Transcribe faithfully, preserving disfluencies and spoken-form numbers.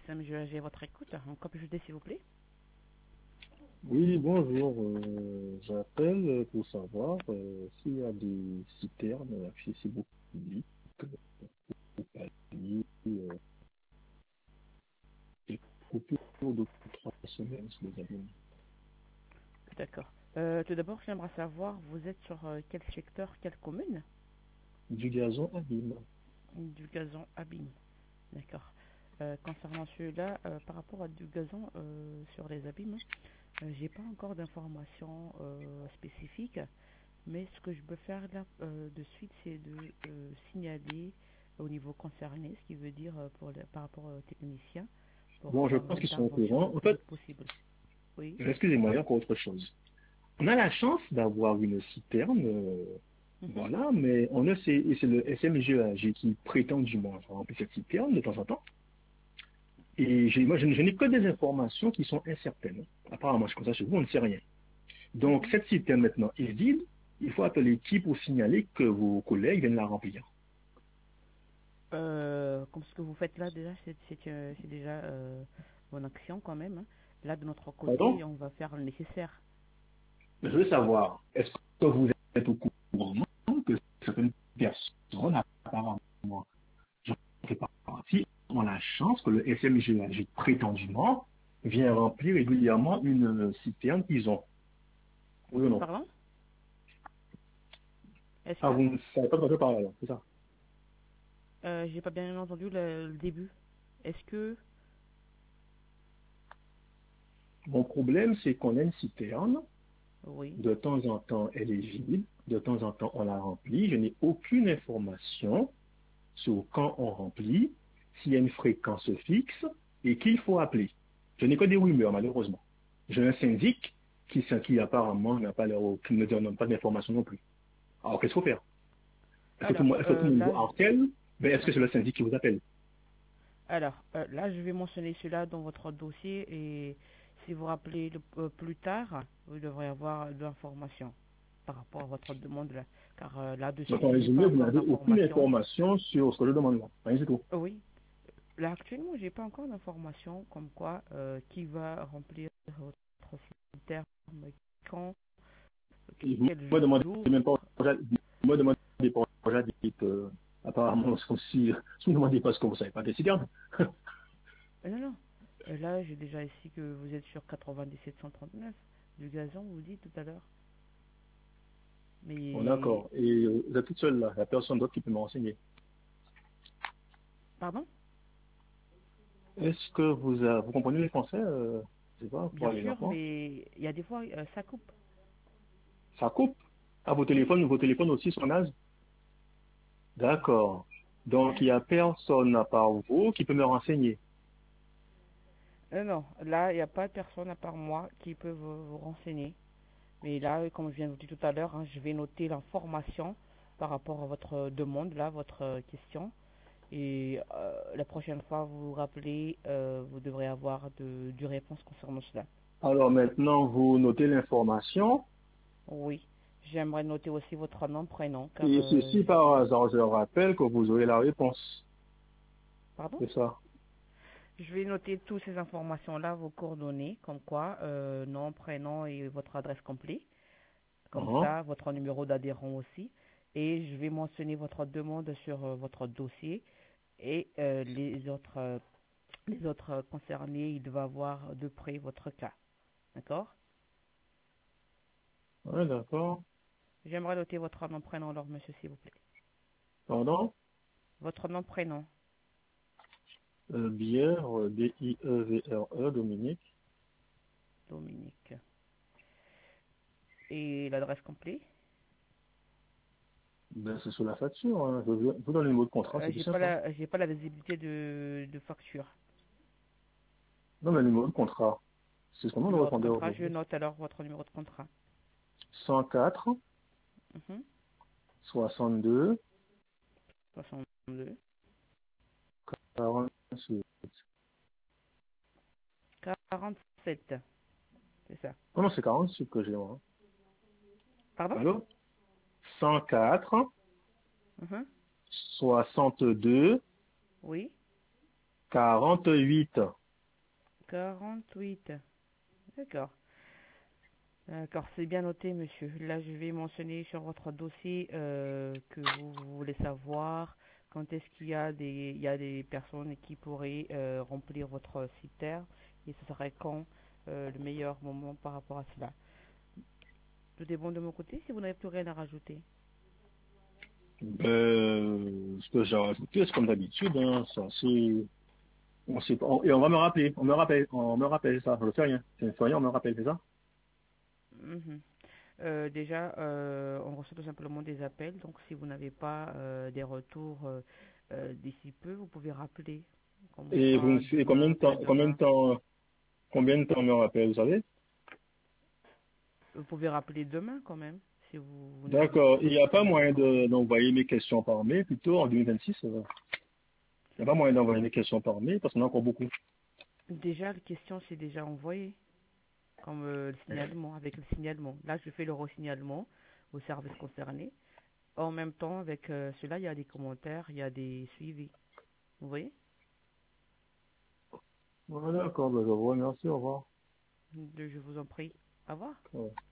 S M G A G, votre écoute. En quoi puis-je aider, s'il vous plaît? Oui, bonjour. euh, j'appelle pour savoir euh, s'il y a des citernes accessibles au public pour pallier euh, des coupures de trois semaines sur les abonnements. D'accord. Euh, tout d'abord, j'aimerais savoir, vous êtes sur euh, quel secteur, quelle commune? Du gazon abîme. Du gazon abîme. D'accord. Euh, concernant celui-là, euh, par rapport à du gazon euh, sur les abîmes, euh, j'ai pas encore d'informations euh, spécifiques, mais ce que je peux faire là euh, de suite, c'est de euh, signaler au niveau concerné, ce qui veut dire euh, pour le- par rapport aux techniciens, pour Bon, je faire pense qu'ils sont au l'intervention courant. le En plus fait, vite possible. Oui. excusez-moi, il y a encore autre chose. On a la chance d'avoir une citerne, euh, Mhm. voilà, mais on a, c'est, et c'est le S M G A G qui prétendument remplit cette citerne de temps en temps. Et j'ai- moi, je, je n'ai que des informations qui sont incertaines. Apparemment, c'est comme ça chez vous, on ne sait rien. Donc, Mhm. cette citerne maintenant est vide. Il faut appeler qui pour signaler que vos collègues viennent la remplir. Euh, comme ce que vous faites là, déjà, c'est c'est, euh, c'est déjà euh, mon action quand même, hein. Là, de notre Pardon? côté, on va faire le nécessaire. Je veux savoir, est-ce que vous êtes au courant que certaines personnes, apparemment, je ne fais pas partie, ont la chance que le S M G A G prétendument vient remplir régulièrement une euh, citerne qu'ils ont. Oui ou non? Pardon? Est-ce Ah, que vous ne savez pas de quoi je parle alors, c'est ça? euh, j'ai pas bien entendu le, le début? Est-ce que Mon problème, c'est qu'on a une citerne. oui? De temps en temps, elle est vide. De temps en temps, on la remplit. Je n'ai aucune information sur quand on remplit, s'il y a une fréquence fixe et qu'il faut appeler. Je n'ai que des rumeurs, malheureusement. J'ai un syndic qui, qui apparemment n'a pas l'air, qui ne donne pas d'informations non plus. Alors, qu'est-ce qu'il faut faire? Est-ce que tout le Alors monde, est-ce que tout euh, le monde là, vous je- harcèle? Ben, est-ce que c'est le syndic qui vous appelle? alors euh, là, je vais mentionner cela dans votre dossier et si vous rappelez le- euh, plus tard, vous devrez avoir de l'information par rapport à votre demande là, car euh, Donc, là-dessus, en je n'ai pas résumé, vous encore n'avez aucune d'informations. information sur ce que je demande là. Rien du tout. Oui, là actuellement, j'ai pas encore d'informations comme quoi euh, qui va remplir votre critère, quand, Et vous quel me demandez jour. même pas, vous me demandez pas, déjà dit que, apparemment, c'est comme si, si vous ne demandez pas ce que vous savez pas décider. Euh, non, non. Euh, là, j'ai déjà ici que vous êtes sur quatre-vingt-dix-sept cent trente-neuf du gazon, vous dites tout à l'heure. Bon, Mais, d'accord. Et euh, vous êtes toute seule là, il n'y a personne d'autre qui peut me renseigner. pardon? Est-ce que vous, euh, vous comprenez les français, euh, je sais pas, pour Bien les sûr, enfants? mais il y a des fois, euh, ça coupe. Ça coupe? Ah, vos Oui? téléphones, vos téléphones aussi sont nazes? D'accord. Donc, il n'y a personne à part vous qui peut me renseigner. Euh, non, là, il n'y a pas de personne à part moi qui peut vous, vous renseigner. Mais là, comme je viens de vous dire tout à l'heure, hein, je vais noter l'information par rapport à votre demande, là, votre euh, question. Et euh, la prochaine fois, vous vous rappelez, euh, vous devrez avoir de, du réponse concernant cela. Alors maintenant, vous notez l'information. Oui, j'aimerais noter aussi votre nom, prénom, car... Et euh, ceci, par hasard, je rappelle que vous aurez la réponse. pardon? C'est ça. Je vais noter toutes ces informations-là, vos coordonnées, comme quoi, euh, nom, prénom et votre adresse complète. Comme Uhum. ça, votre numéro d'adhérent aussi. Et je vais mentionner votre demande sur euh, votre dossier. Et euh, les autres, euh, les autres concernés, ils doivent voir de près votre cas. D'accord? Ouais, d'accord. J'aimerais noter votre nom, prénom, alors, monsieur, s'il vous plaît. Pardon? Votre nom, prénom, Euh, Bière, euh, B I E V R E, Dominique. Dominique. Et l'adresse complète? Ben, c'est sur la facture, hein. Je vous je vous donne le numéro de contrat, Euh, c'est tout j'ai pas simple, hein. la, j'ai pas la visibilité de, de facture. Non, mais le numéro de contrat, c'est ce qu'on nous Numéro de répondait contrat, je aujourd'hui. note alors votre numéro de contrat. cent quatre, Mhm. soixante-deux, soixante-deux, quarante-six. quarante-sept, c'est ça. Non, non, c'est quarante-six que j'ai, moi, Pardon? hein. Allô? cent quatre, Mhm. soixante-deux, Oui. quarante-huit. quarante-huit. D'accord. D'accord, c'est bien noté, monsieur. Là, je vais mentionner sur votre dossier euh, que vous, vous voulez savoir quand est-ce qu'il y a des, il y a des personnes qui pourraient euh, remplir votre critère et ce serait quand euh, le meilleur moment par rapport à cela. Tout est bon de mon côté si vous n'avez plus rien à rajouter. Euh, ce que j'ai rajouté, c'est comme d'habitude, hein, ça, c'est, on sait pas, on- et on va me rappeler, on me rappelle, on me rappelle ça, je ne fais rien, je ne fais rien, on me rappelle, c'est ça? Mhm. Euh, déjà, euh, on reçoit tout simplement des appels, donc si vous n'avez pas euh, des retours euh, euh, d'ici peu, vous pouvez rappeler, comme Et vous me, quoi et combien demain, de temps, combien de après-demain. temps, combien de temps on me rappelle, vous savez? Vous pouvez rappeler demain quand même, si vous, vous n'avez D'accord. Il pas n'y a pas trouvé moyen encore. de- d'envoyer mes questions par mail, plutôt en deux mille vingt-six. euh, Il n'y a pas moyen d'envoyer mes questions par mail parce qu'on a encore beaucoup. Déjà, la question c'est déjà envoyé, comme euh, le signalement, avec le signalement. Là, je fais le re-signalement au service concerné. En même temps, avec euh, cela, il y a des commentaires, il y a des suivis. Vous voyez? Voilà, d'accord, ben, je vous remercie, au revoir. Je vous en prie. Au revoir. Ouais.